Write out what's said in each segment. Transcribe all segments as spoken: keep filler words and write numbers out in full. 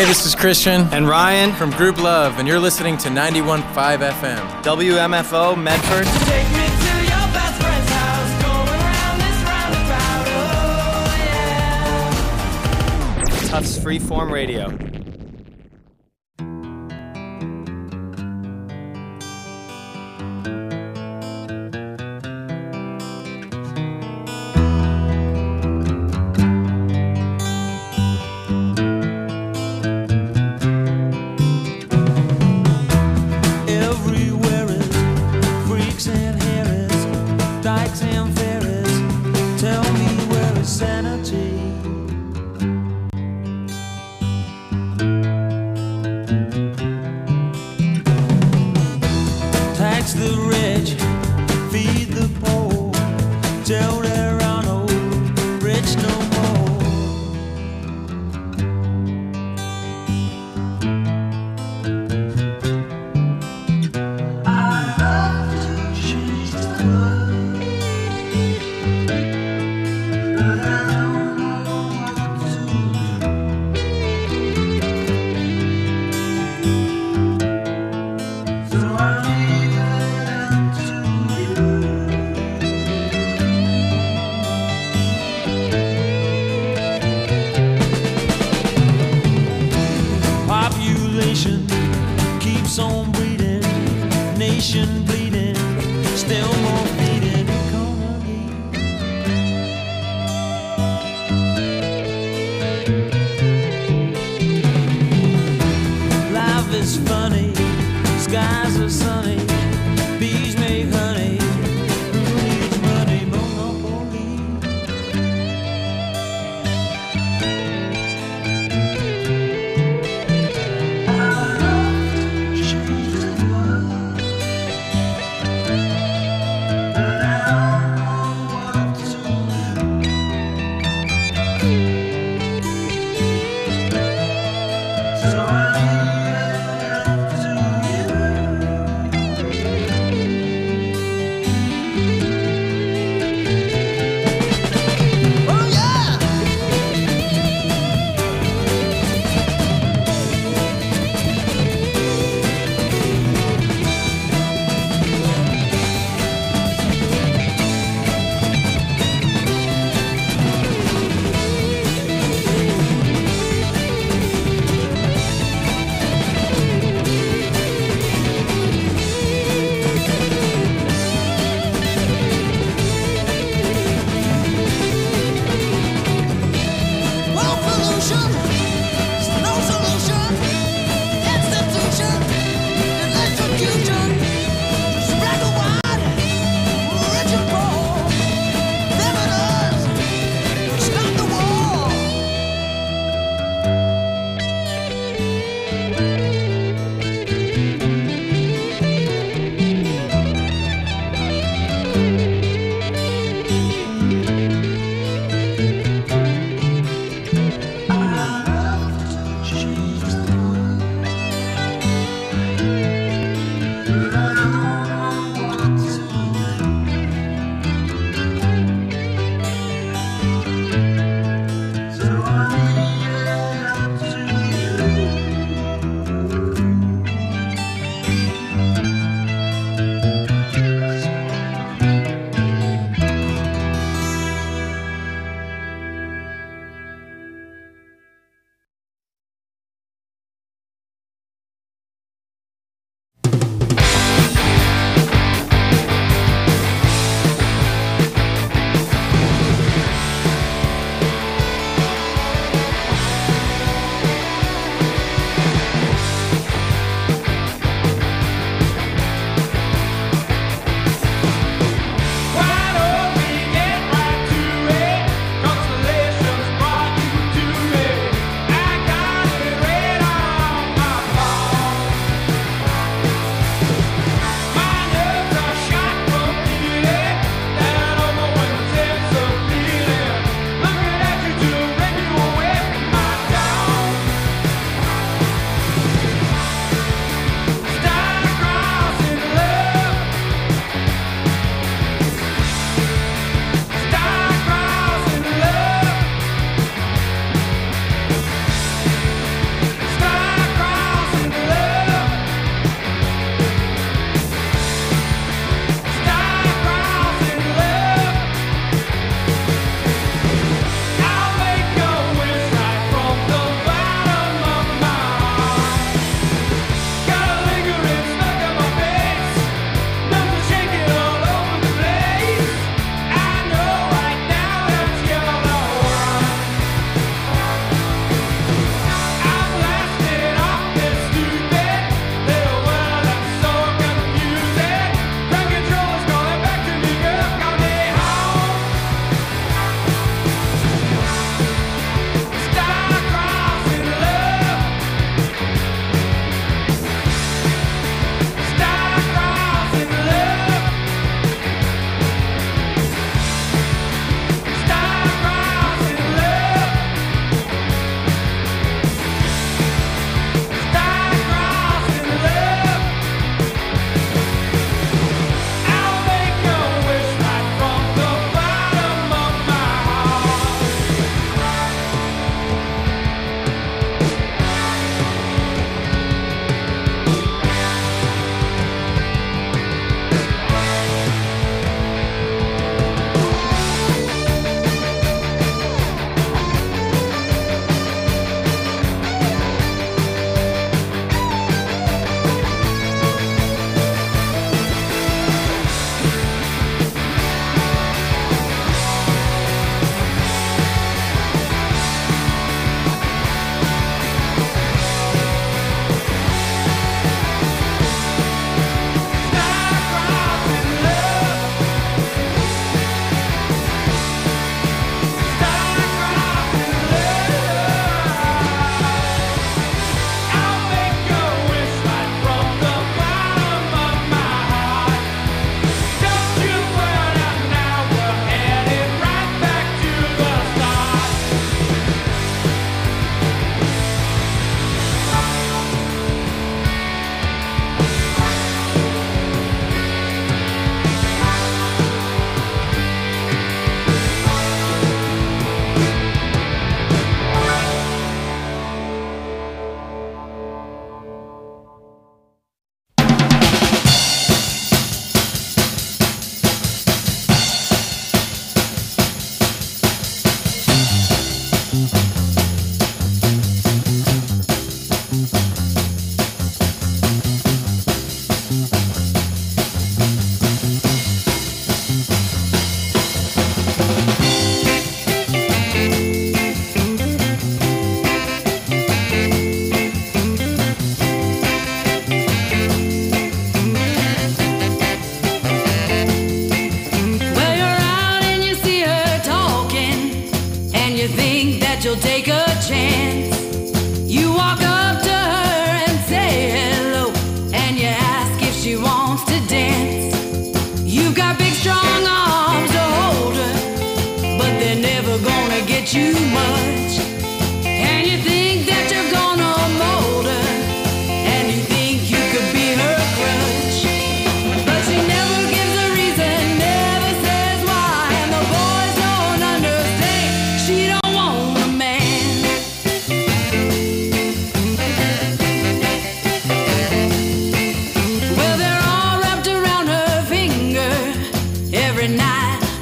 Hey, this is Christian and Ryan from Group Love, and you're listening to ninety-one point five F M. W M F O, Medford. Take me to your best friend's house, going around this roundabout, oh yeah. Tufts Freeform Radio.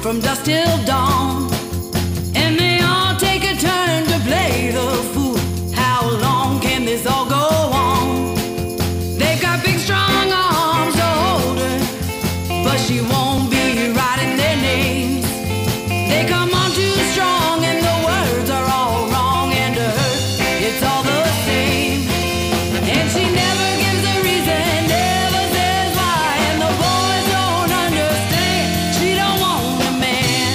from dusk till dawn. And they all take a turn to play the fool. How long can this all go on? They've got big strong arms to hold her, but she won't be writing their names. They come on too strong and the words are all wrong, and to her it's all the same. And she never gives a reason, never says why, and the boys don't understand. She don't want a man.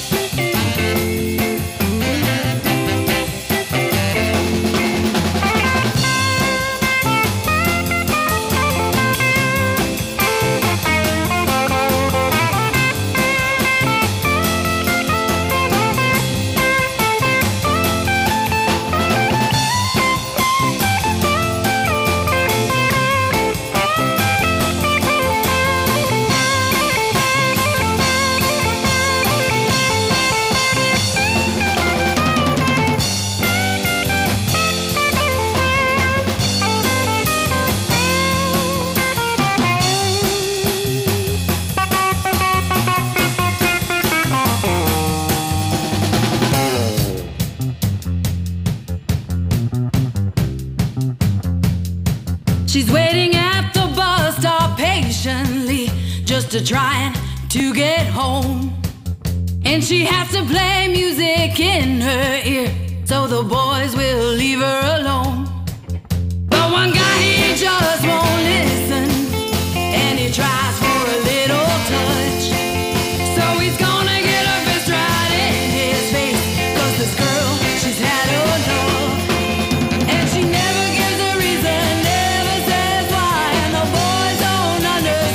She's waiting at the bus stop patiently, just to trying to get home. And she has to play music in her ear, so the boys will leave her alone. But one guy, he just won't listen, and he tries for a little touch. So he's gonna get her fist right in his face, 'cause this girl, she's had enough. And she never gives a reason, never says why, and the boys don't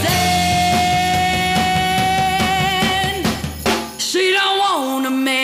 understand. She don't want a man.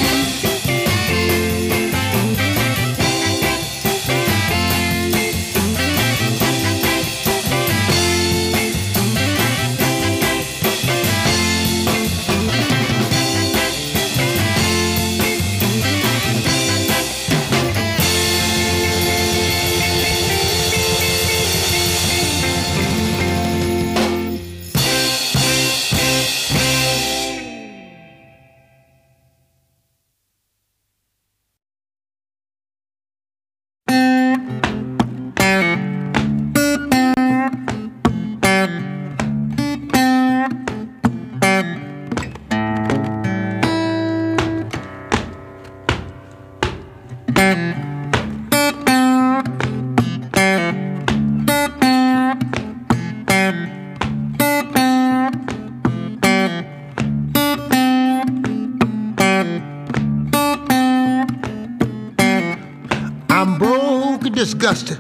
I'm broke and disgusted,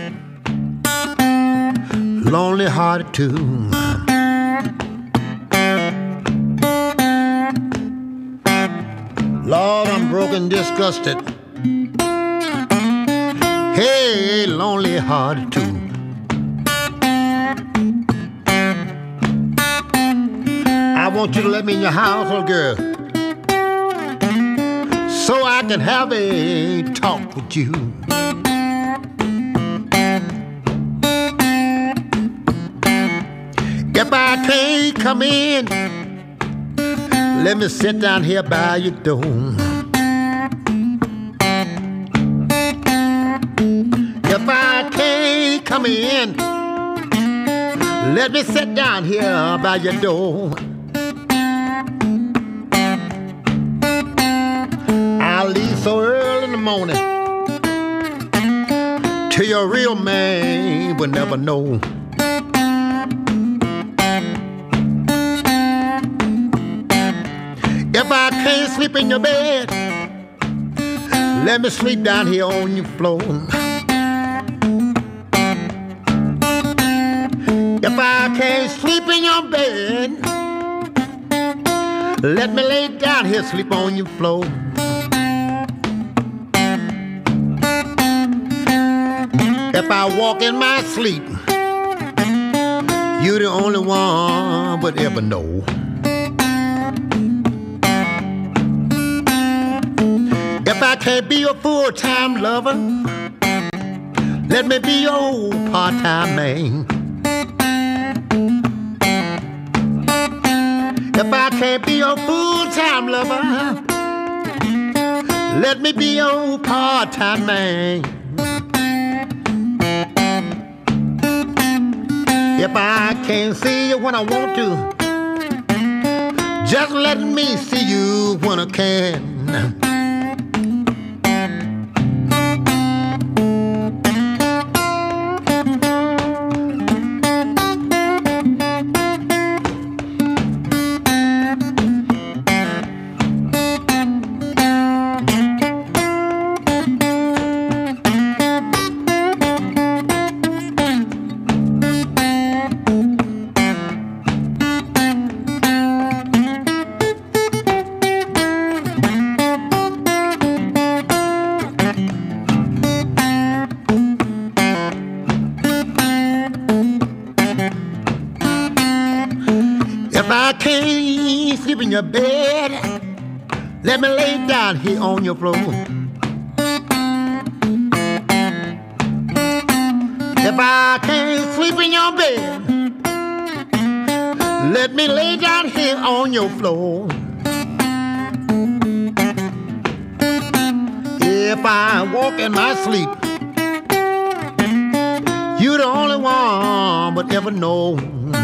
lonely hearted too. Lord, I'm broke and disgusted, hey, lonely hearted too. I want you to let me in your house, little girl, so I can have a talk with you. If I can't come in, let me sit down here by your door. If I can't come in, let me sit down here by your door. I'll leave so early in the morning, till your real man will never know. If I can't sleep in your bed, let me sleep down here on your floor. If I can't sleep in your bed, let me lay down here, sleep on your floor. If I walk in my sleep, you're the only one would ever know. If I can't be your full-time lover, let me be your part-time man. If I can't be your full-time lover, let me be your part-time man. If I can't see you when I want to, just let me see you when I can. If I can't sleep in your bed, let me lay down here on your floor. If I can't sleep in your bed, let me lay down here on your floor. If I walk in my sleep, you're the only one would ever know.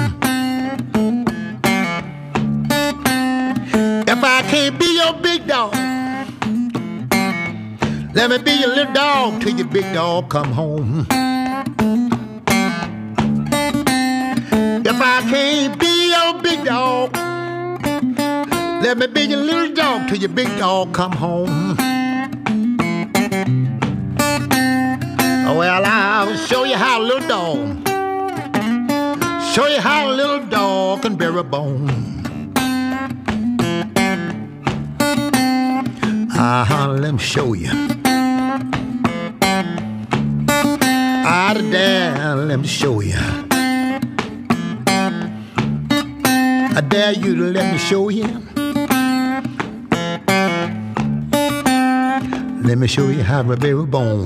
If I can't be your big dog, let me be your little dog till your big dog come home. If I can't be your big dog, let me be your little dog till your big dog come home. Well, I'll show you how a little dog, show you how a little dog can bear a bone. Uh-huh, let me show you. Out of there, let me show you. I dare you to let me show you. Let me show you how to bear a bone.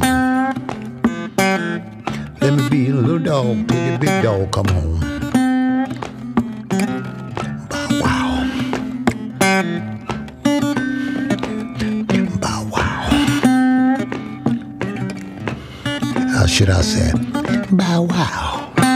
Let me be a little dog till your big dog come home. Bow wow. Bow wow. How should I say? Bow wow.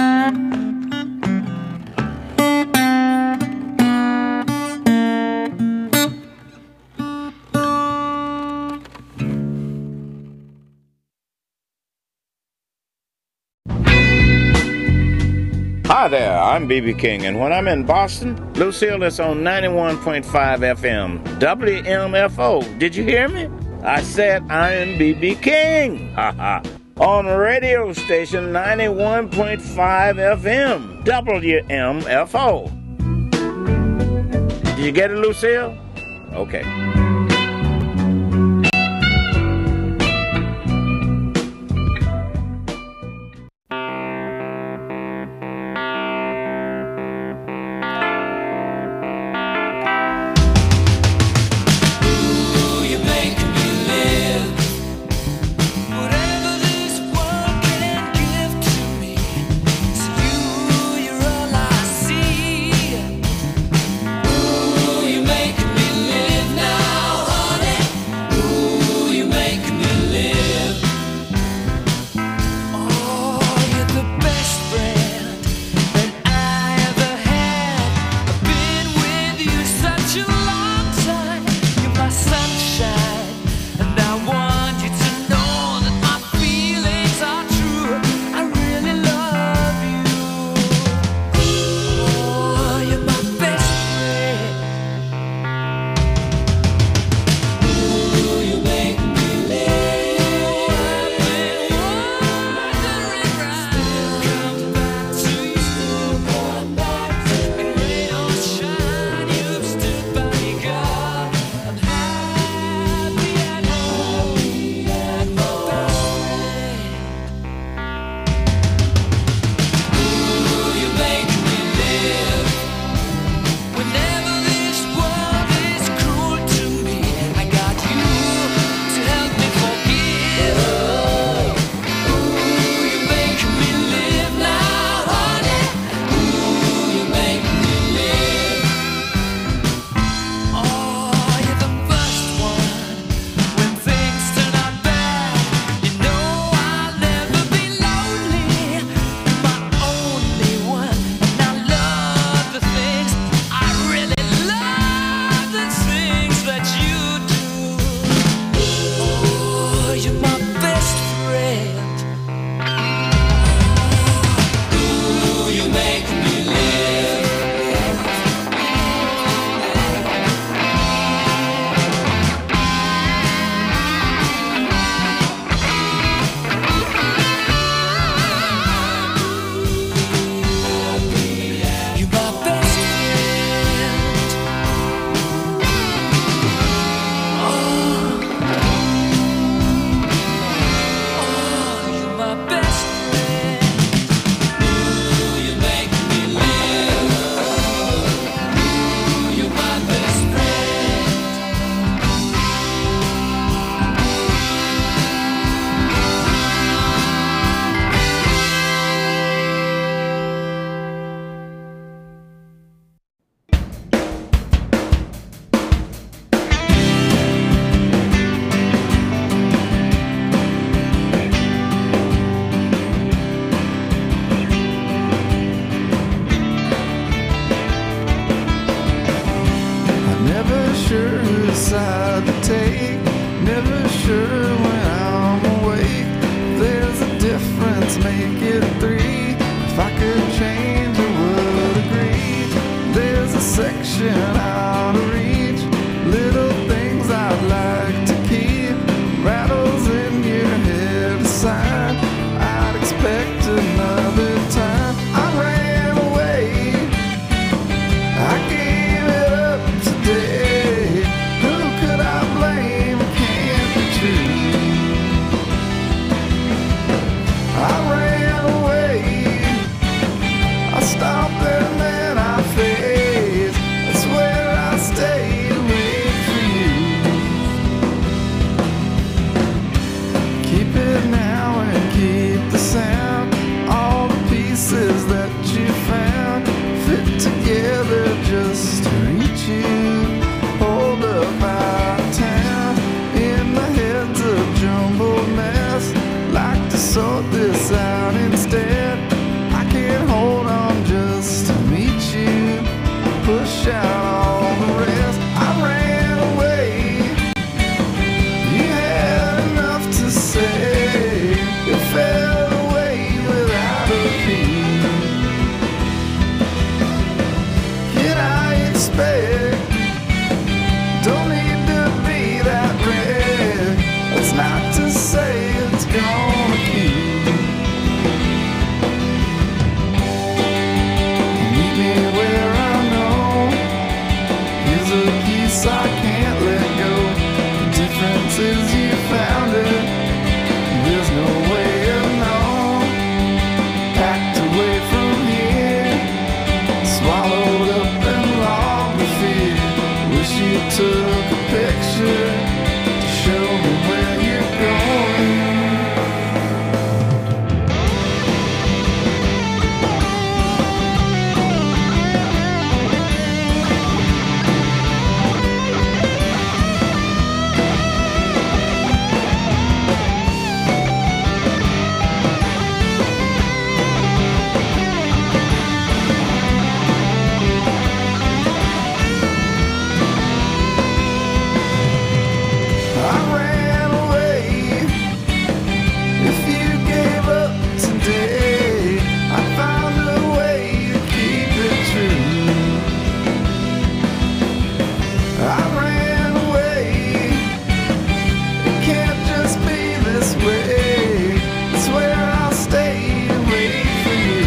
Hi there, I'm B B King, and when I'm in Boston, Lucille is on ninety-one point five F M, W M F O. Did you hear me? I said I'm B B King. Ha ha. On radio station ninety-one point five F M, W M F O. Did you get it, Lucille? Okay. Ooh, you make me live now. side to take. Never sure when I'm awake. There's a difference, make it three. If I could change, I would agree. There's a section out of reach. Little things I'd like to keep. Rattles in your head aside. I'd expect another time. I ran away. I gave it up today. Who could I blame? It can't be true. I ran away. I stopped and then I faced. That's where I stayed away for you. Keep it now and keep the sound. All the pieces that you found fit together just to reach you. Hold up out of town in the heads of jumbled mess. Like to sort this out instead. I can't hold on just to meet you. Push out all the rest. I ran away. You had enough to say. It fell away without a beat. Can I expect? Don't need to be that red. That's not to say it's gonna keep. Meet me where I know. Here's a piece I can't let go. The difference is you found it. There's no way of knowing. Packed away from here. Swallowed up and logged the fear. Wish you took a picture to show me where you're going. I ran away. If you gave up today, I found a way to keep it true. I ran away. It can't just be this way. It's where I'll stay away from you.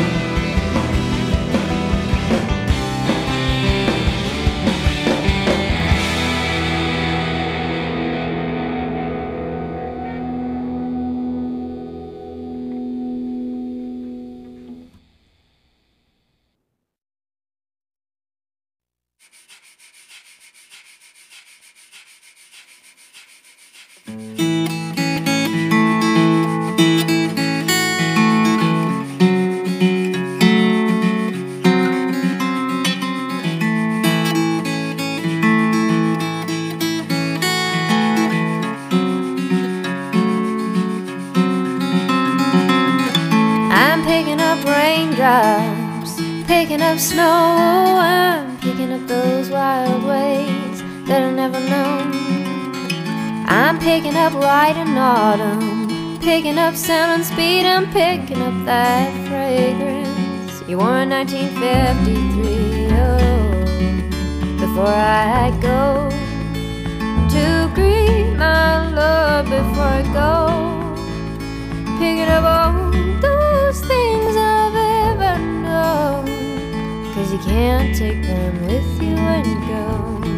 I'm picking up raindrops, picking up snow. I'm picking up those wild ways that I've never known. I'm picking up light and autumn, picking up sound and speed. I'm picking up that fragrance you wore in nineteen fifty-three. Oh, before I go to greet my love, before I go picking up all those things I've ever known. 'Cause you can't take them with you when you go.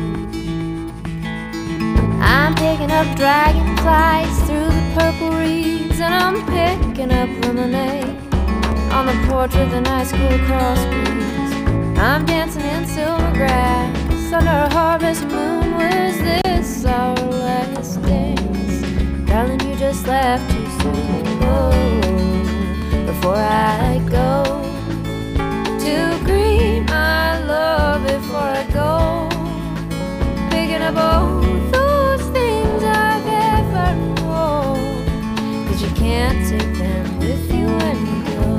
I'm picking up dragonflies through the purple reeds, and I'm picking up lemonade on the porch with an ice cool cross breeze. I'm dancing in silver grass under a harvest moon. Was this our last dance? Darling, you just left too soon. Oh, before I go to greet my love, before I go picking up all those things I've ever known. 'Cause you can't take them with you when you go.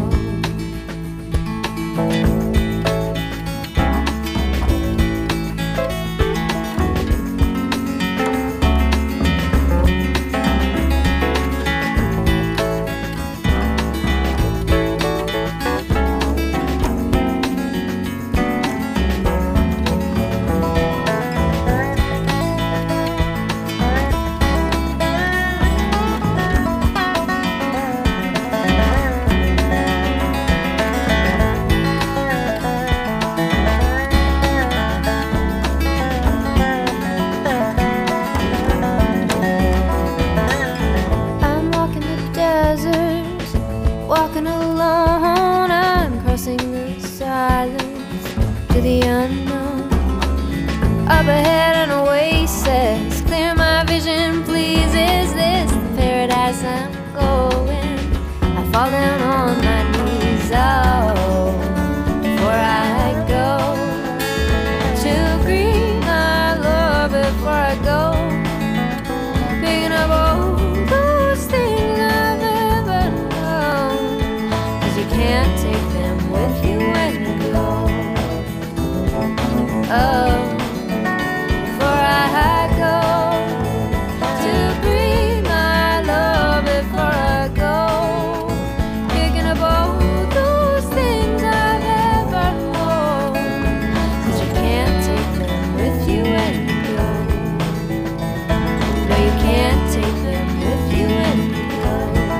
Up ahead an oasis, clear my vision, please. Is this the paradise I'm going? I fall down on my knees, oh, before I go to greet my Lord, before I go, picking up all those things I've ever known, 'cause you can't take them with you when you go. Oh, before I go to greet my Lord, before I go, picking up all those things I've ever known, 'cause you can't take them with you when you go. No, you can't take them with you when you go.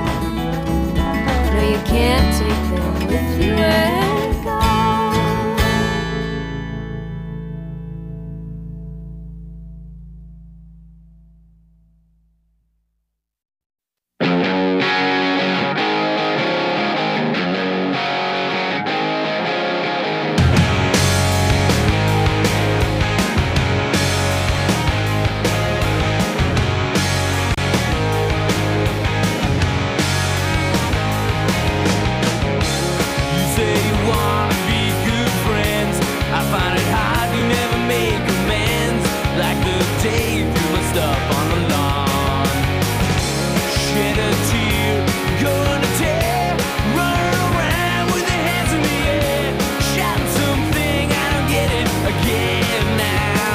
No, you can't take them with you when you go. You say you wanna be good friends. I find it hard to never make amends. Like the day you threw my stuff on the lawn. Shed a tear, gonna tear, running around with your hands in the air, shouting something, I don't get it again now.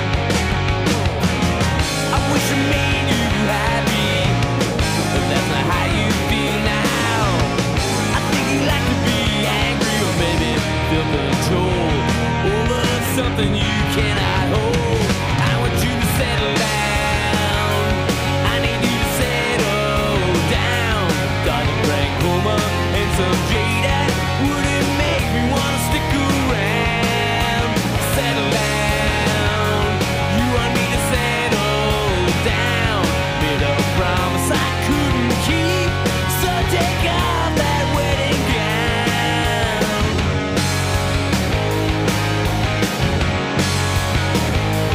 I wish I made you happy, but that's not how you feel now. I think you like to be angry or maybe feel control over something you cannot hold. I want you to settle down. I need you to settle down. Got a Frank Homer and some Jada. Would it make me wanna stick around? Settle down. You want me to settle down? Made a promise I couldn't keep, so take off that wedding gown.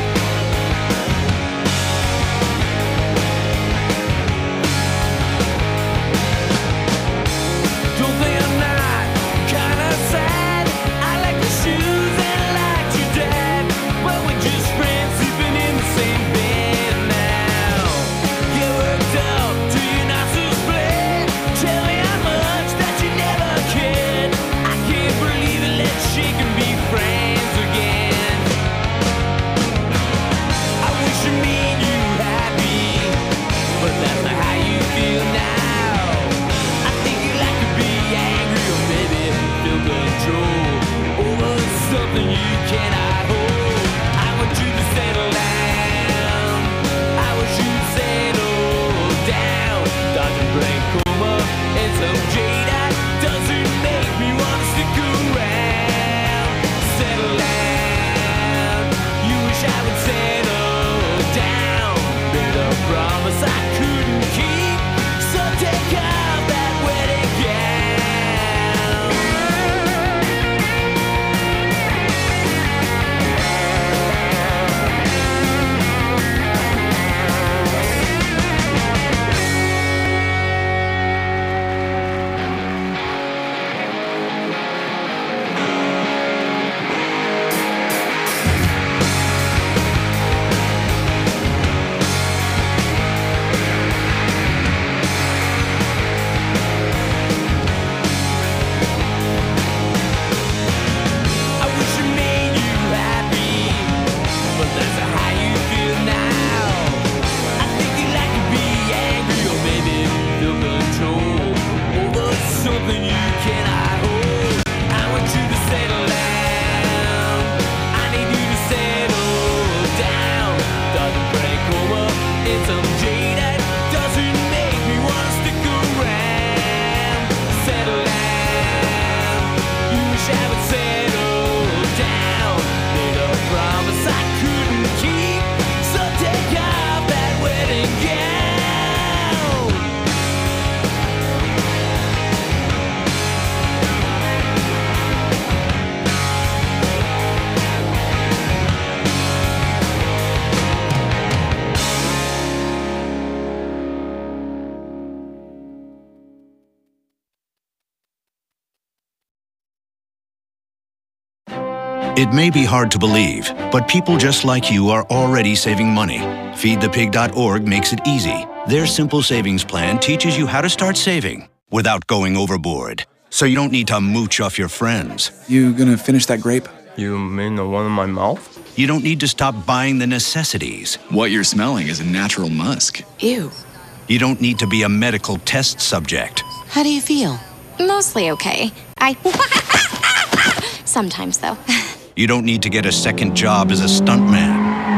It may be hard to believe, but people just like you are already saving money. feed the pig dot org makes it easy. Their simple savings plan teaches you how to start saving without going overboard. So you don't need to mooch off your friends. You gonna finish that grape? You mean the one in my mouth? You don't need to stop buying the necessities. What you're smelling is a natural musk. Ew. You don't need to be a medical test subject. How do you feel? Mostly okay. I... Sometimes, though. You don't need to get a second job as a stuntman.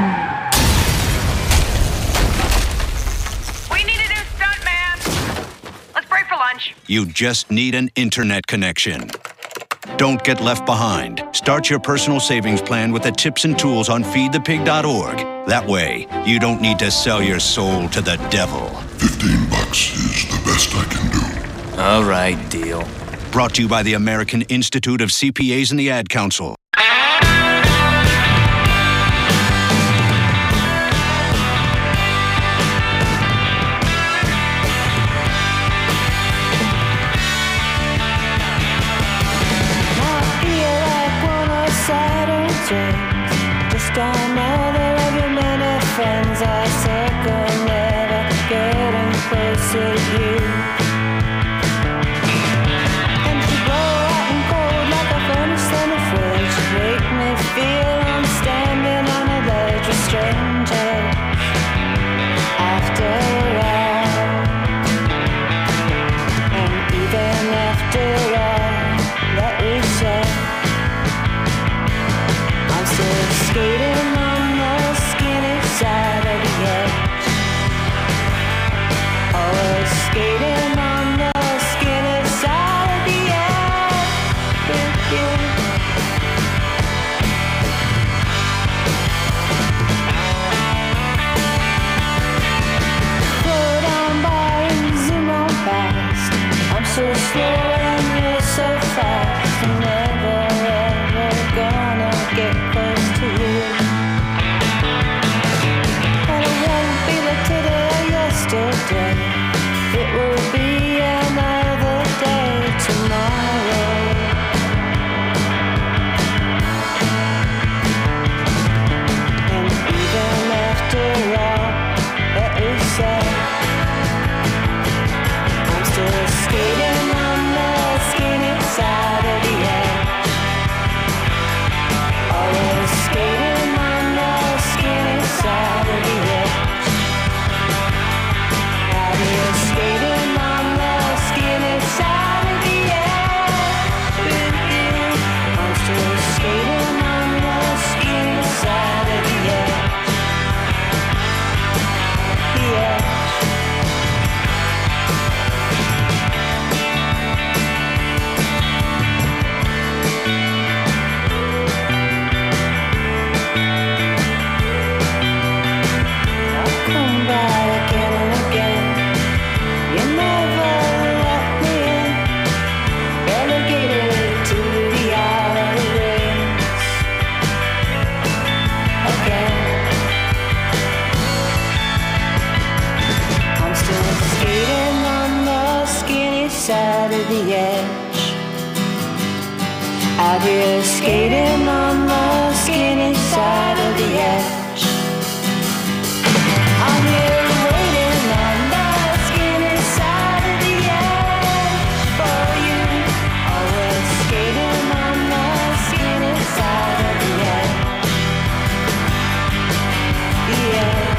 We need a new stuntman. Let's break for lunch. You just need an internet connection. Don't get left behind. Start your personal savings plan with the tips and tools on feed the pig dot org. That way, you don't need to sell your soul to the devil. Fifteen bucks is the best I can do. All right, deal. Brought to you by the American Institute of C P As and the Ad Council. Just another of your many friends. I circle, never getting closer to you. And you blow out and cold like a furnace in the fridge. Make me feel I'm standing on a ledge with strangers. After all, and even after all that we said, I'm still skating on the skinny side of the edge. Always skating on the skinny side of the edge with you. Slow down by and zoom on past. I'm so slow and you're so fast. I'm never ever gonna get close to you. And it won't be like today or yesterday. It will be another day tomorrow. And even after all that we said, I'm still skating on the skinny side of the edge. Always skating on the skinny side of the edge. Out here skating on the skinny side of the edge with you. I'm still skating on the skinny side of the edge. The edge. Come back again and again. You never let me in. Relegated to the outer rings again. I'm still skating on the skinny side of the edge. Out here skating on the skinny side of the edge. I'm here waiting on the skinny side of the edge for you. Always skating on the skinny side of the edge. The edge.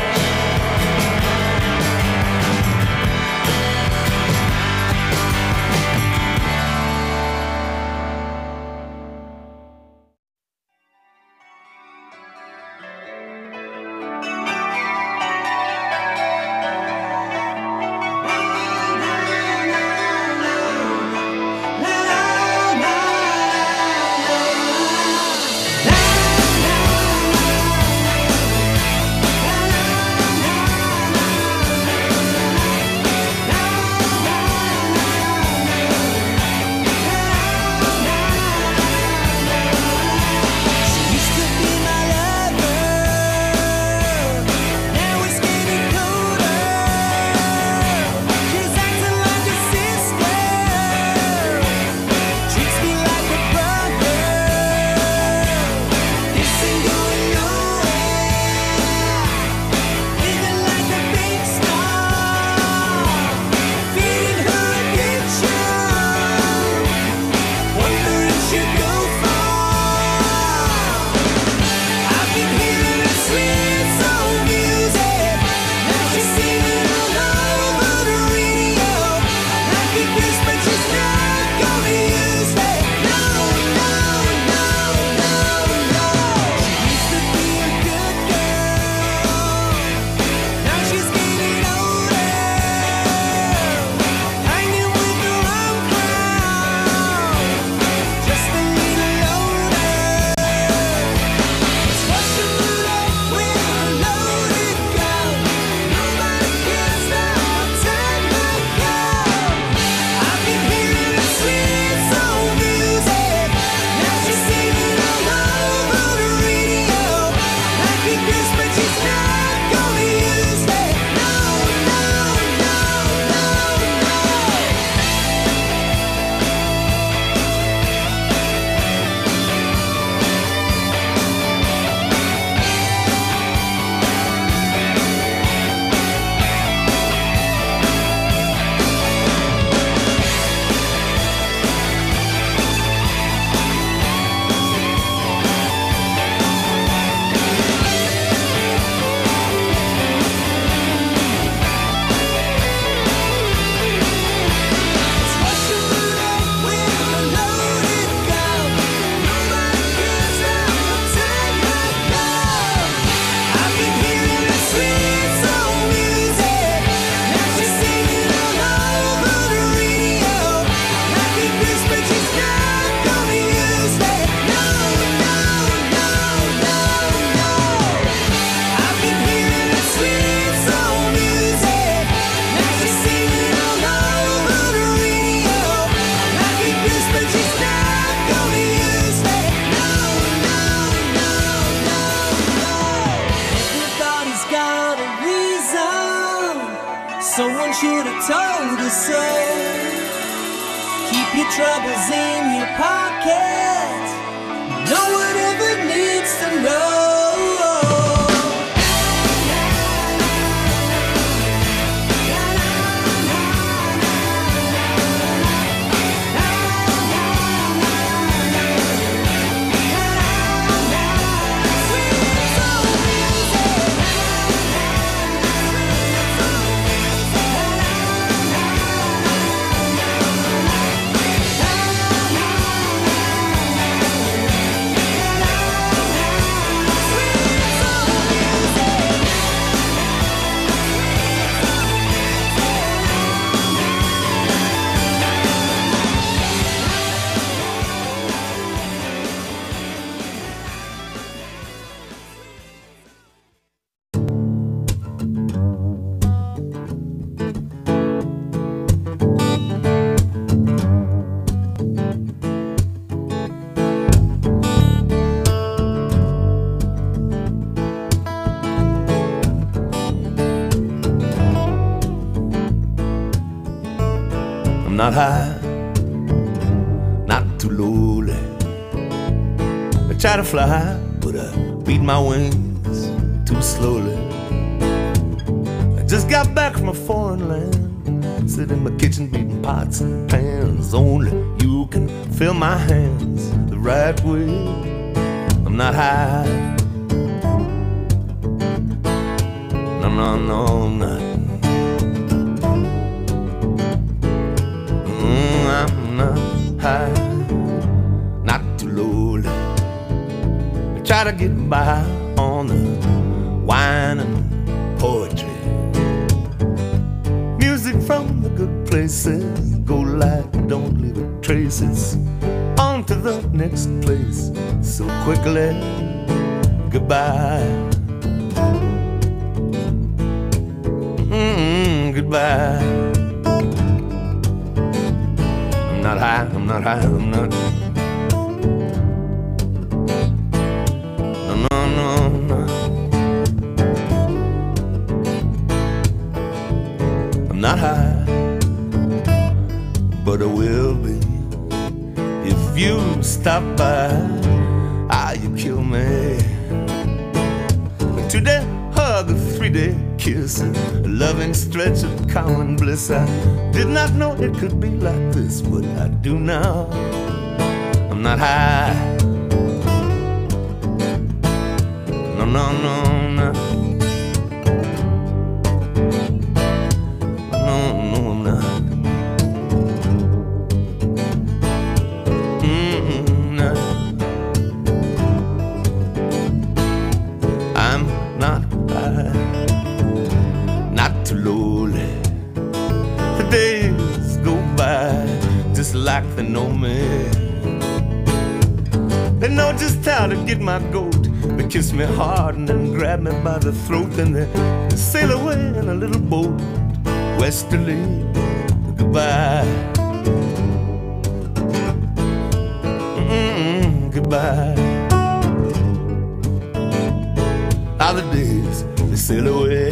Someone should have told us so. Keep your troubles in your pocket. No one ever needs to know. Not high, not too lowly. I try to fly, but I beat my wings too slowly. I just got back from a foreign land, sit in my kitchen beating pots and pans. Only you can fill my hands the right way. I'm not high, no, no, no, I'm not. I'm not high, not too lowly. I try to get by on the wine and poetry. Music from the good places, go light, don't leave it traces. On to the next place, so quickly, goodbye. Mm-mm, goodbye. I'm not high, I'm not high, I'm not. No, no, no, no. I'm not high, but I will be if you stop by. Ah, you kill me. A two-day hug, a three-day kiss, a loving stretch of common bliss. I did not know it could be like this, but I do now. I'm not high. No, no, no, no. No, no, I'm not. Mm-mm, no. I'm not high, not too lowly. The days go by just like they know me. They know just how to get my goat. They kiss me hard and then grab me by the throat. And they, they sail away in a little boat westerly. Goodbye. Mm-mm, goodbye. How the days they sail away.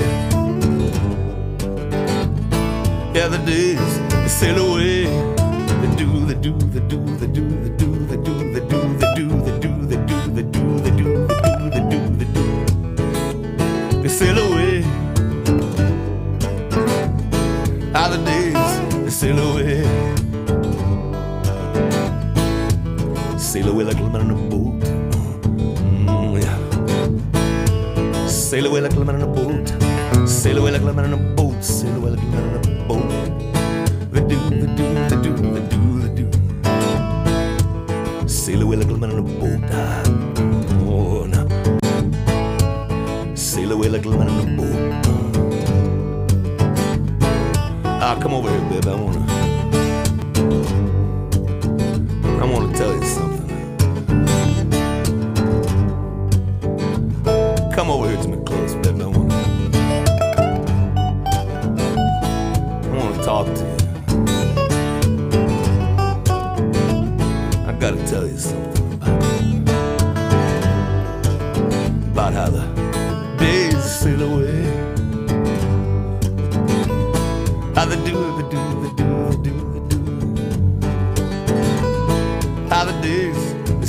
Yeah, the days they sail away. They do, they do, they do, they do, they do, they do, they do, they do, they do, they do, they do, they do, they do, they do, they sail away. How the days they sail away. Sail away like a man on a boat. Mm, yeah. Sail away like a man on a boat. Sail away like a man on a boat. Sail away like a man on a boat. They do, they do, they do, they do, they do. Sail away like a man on a boat. Ah, oh, no. Sail away like a man on a boat. Ah, come over here, baby. I wanna, I wanna tell you something. Come over here to me close, baby. I wanna, I wanna talk to you. I gotta tell you something about, about how the days sail away.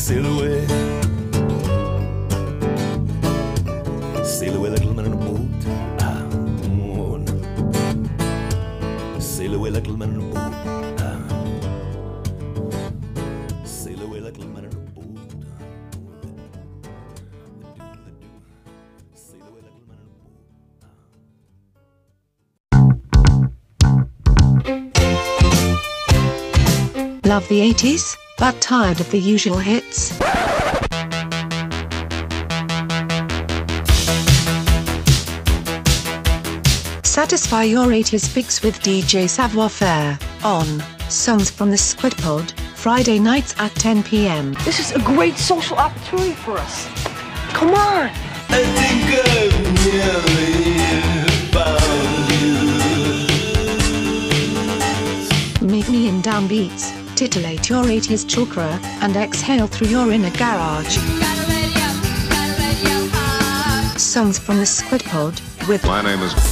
sail away. Sail away like a little man in a boat. Ah, oh, no. Sail away like a little man in a boat. Ah. Sail away like a little man in a boat. Sail away like a little man in a boat. Love the eighties, but tired of the usual hits? Satisfy your eighties fix with D J Savoir Faire on Songs from the Squid Pod, Friday nights at ten p m This is a great social opportunity for us. Come on! I think I've never found you. Meet me in downbeats, titillate your eighties chakra, and exhale through your inner garage. Songs from the Squid Pod with My name is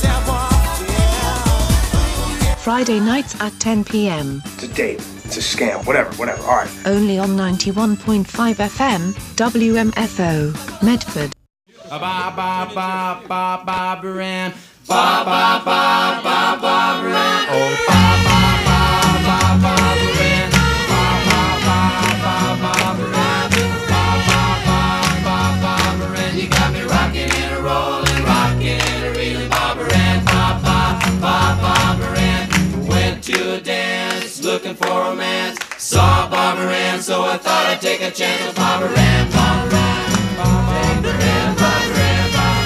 Friday nights at ten p m It's a date. It's a scam. Whatever, whatever. All right. Only on ninety-one point five F M, W M F O, Medford. Ba ba ba ba ba ba Baran. Ba ba ba ba ba Baran. Oh ba ba ba ba ba Baran. Ba ba ba ba ba Baran. Ba ba ba ba ba Baran. You got me rocking and a rolling, rocking and a reeling, Ba Baran. Ba ba ba ba Baran. Went to a dance, looking for romance. Saw Ba Baran, so I thought I'd take a chance with Ba Baran. Ba Baran. Ba Baran. Ba Baran.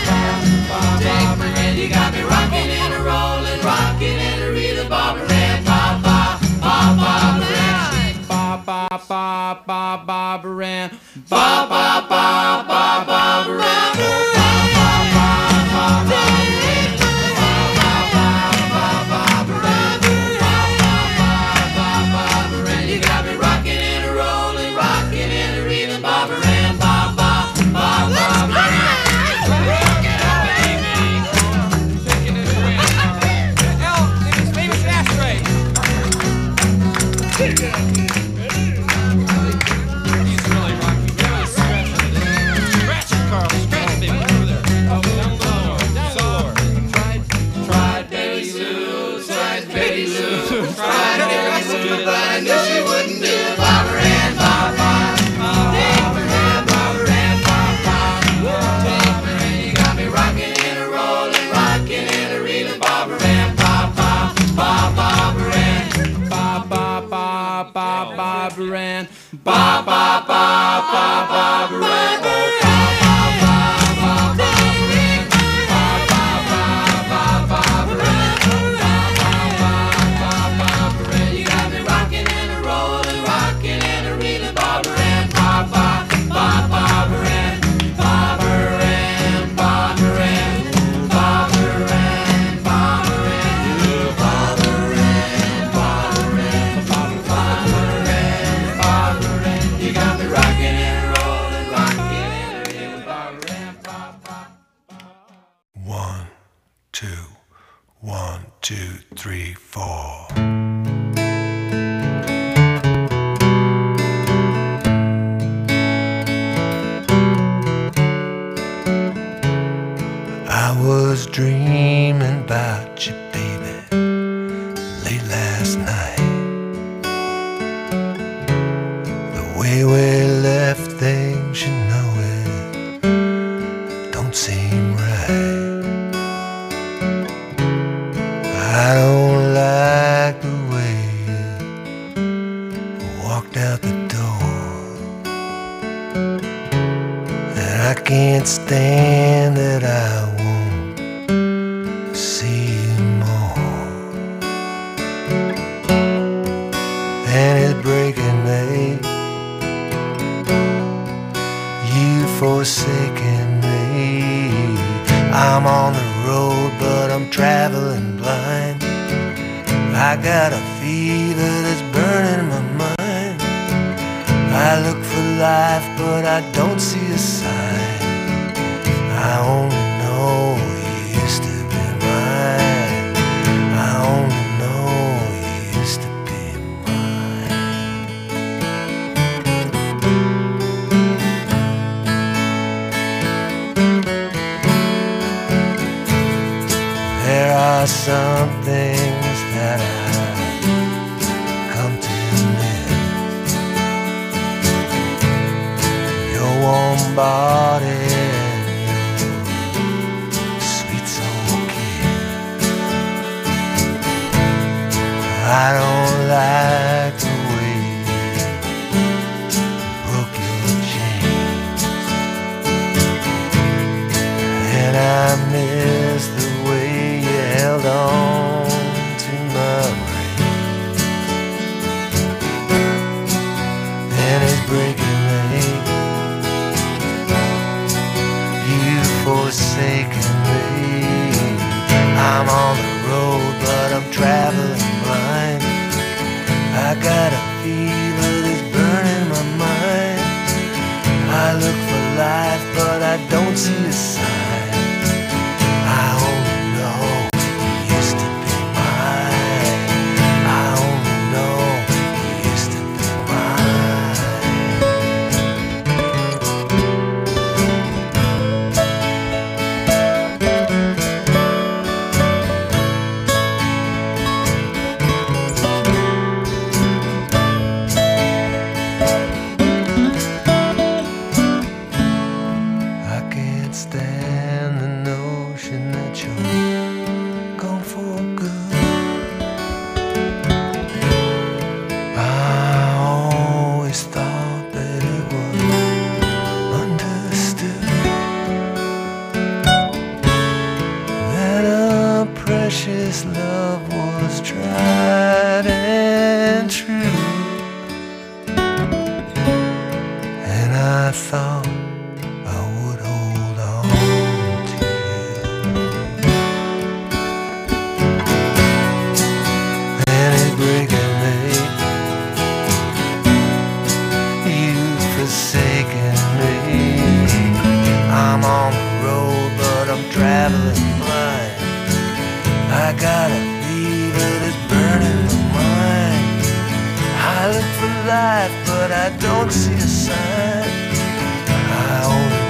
You got me rocking and a rolling, rocking and a reeling, Ba Baran, ba ba ba ba Baran, ba ba ba ba ba Baran, ba ba ba ba ba Baran, ba ba ba ba ba Baran, ba ba ba ba ba Baran, ba ba ba ba Baran. You got me rocking and a rolling, rocking and a reeling, Ba Baran, ba ba ba ba Baran. Baran, ba ba ba ba ba Baran, oh ba ba ba ba ba Baran, ba ba ba ba ba Baran, ba ba ba ba ba Baran. You got me rocking and a rolling, rocking and a reeling, Ba Baran, ba ba ba ba Baran, ba Baran, ba Baran, ba Baran, ba Baran, ba Baran, ba Baran, ba Baran. You got me rocking and rolling, rocking and reeling, Ba Baran, ba ba. One, two, one, two, three, four. I was dreaming about you, baby, late last night. The way we left things, you know it don't seem right. I don't like the way you walked out the door, and I can't stand that I won't see you more. And it's breaking me, you forsaken me. I'm on the road, but I'm traveling blind. I got a fever that's burning my mind. I look for life, but I don't see a sign. I only know you used to be mine. I only know you used to be mine. are some things that I've come to miss. Your warm body and your sweet soul kiss. I don't like the way you broke your chains, and I miss the way you held on to my reins. Then it's breaking me, you've forsaken me. I'm on the road, but I'm traveling blind. I got a fever that's burning my mind. I look for life, but I don't see a sign. I only know you used to be mine. I only know you used to be I can't stand the notion that you're gone for good. I always thought that it was understood that a precious love was tried and true, and I thought I would hold on to you. And it's breaking me, you've forsaken me. I'm on the road, but I'm traveling blind. I got a fever that's burning my mind. I look for life, but I don't see a sign. I only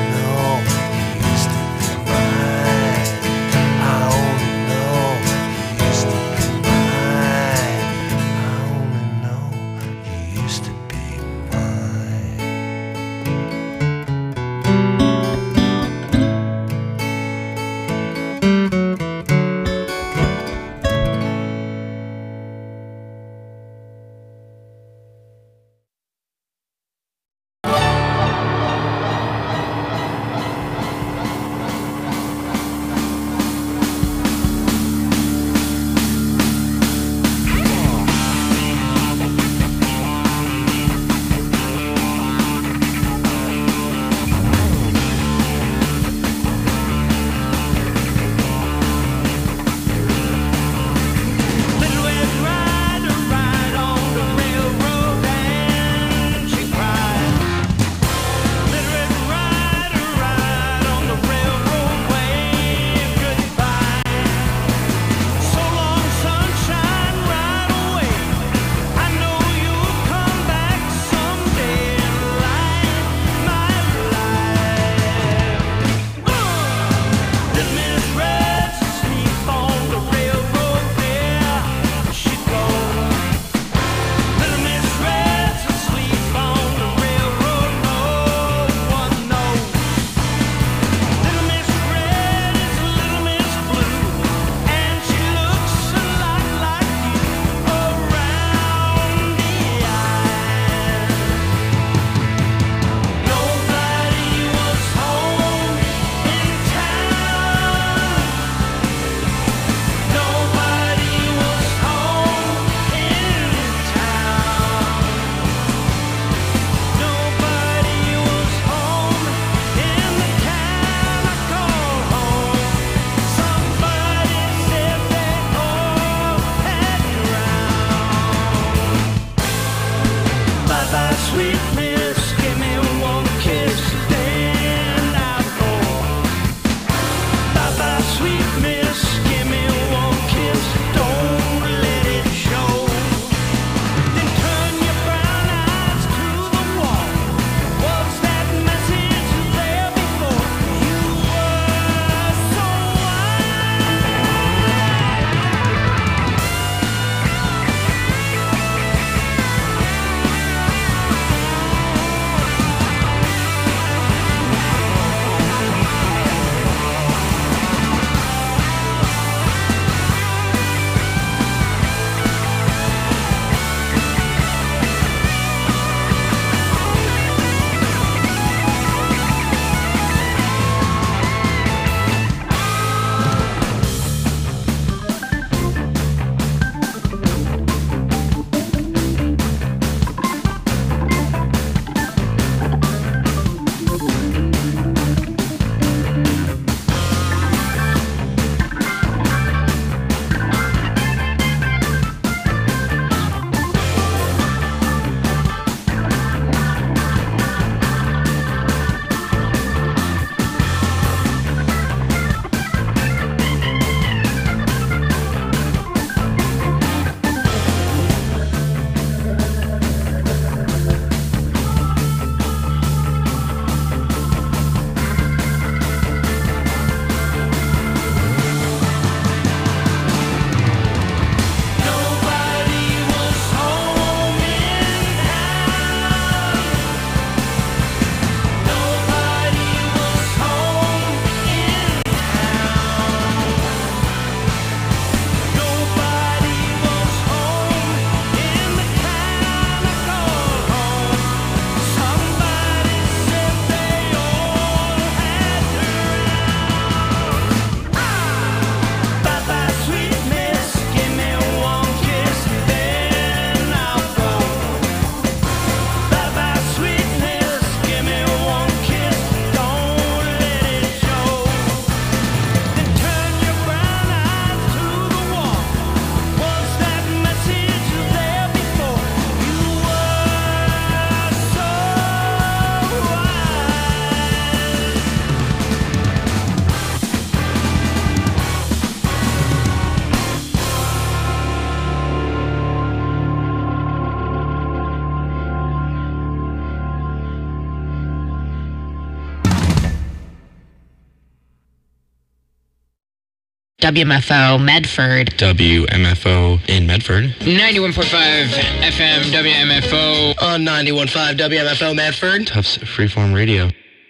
W M F O Medford. W M F O in Medford. ninety-one point five F M W M F O. On ninety-one point five W M F O Medford. Tufts Freeform Radio.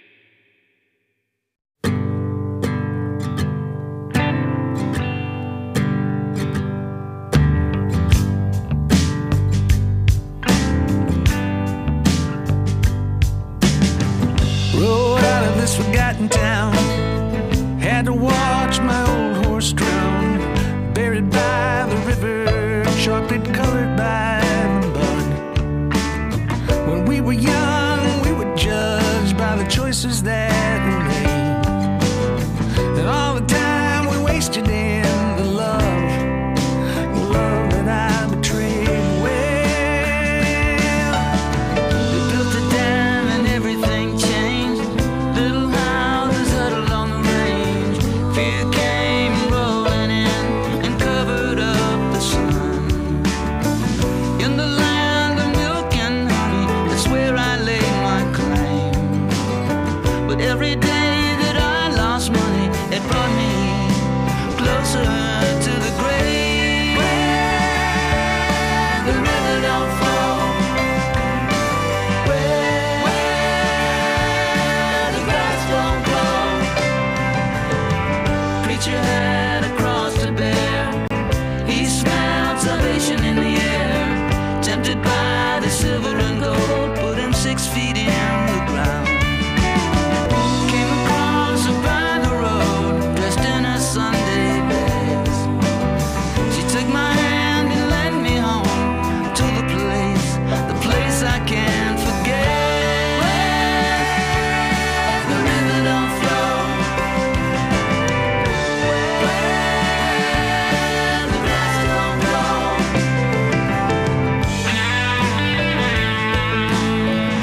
Rode out of this forgotten town. Had to watch my old horse drown. Buried by the river, chocolate colored by the bud. When we were young, we were judged by the choices that we made. And all the time we wasted in the love, the love that I betrayed. Well, they built a dam and everything changed. Little houses huddled on the range. Fear came rolling in and covered up the sun. In the land of milk and honey, that's where I laid my claim. But every day that I lost money, it brought me closer to the grave. Where the river don't flow, where, where the grass don't grow. Preacher had a cross to bear. He smelled salvation in the air. Tempted by the silver and gold, put him six feet in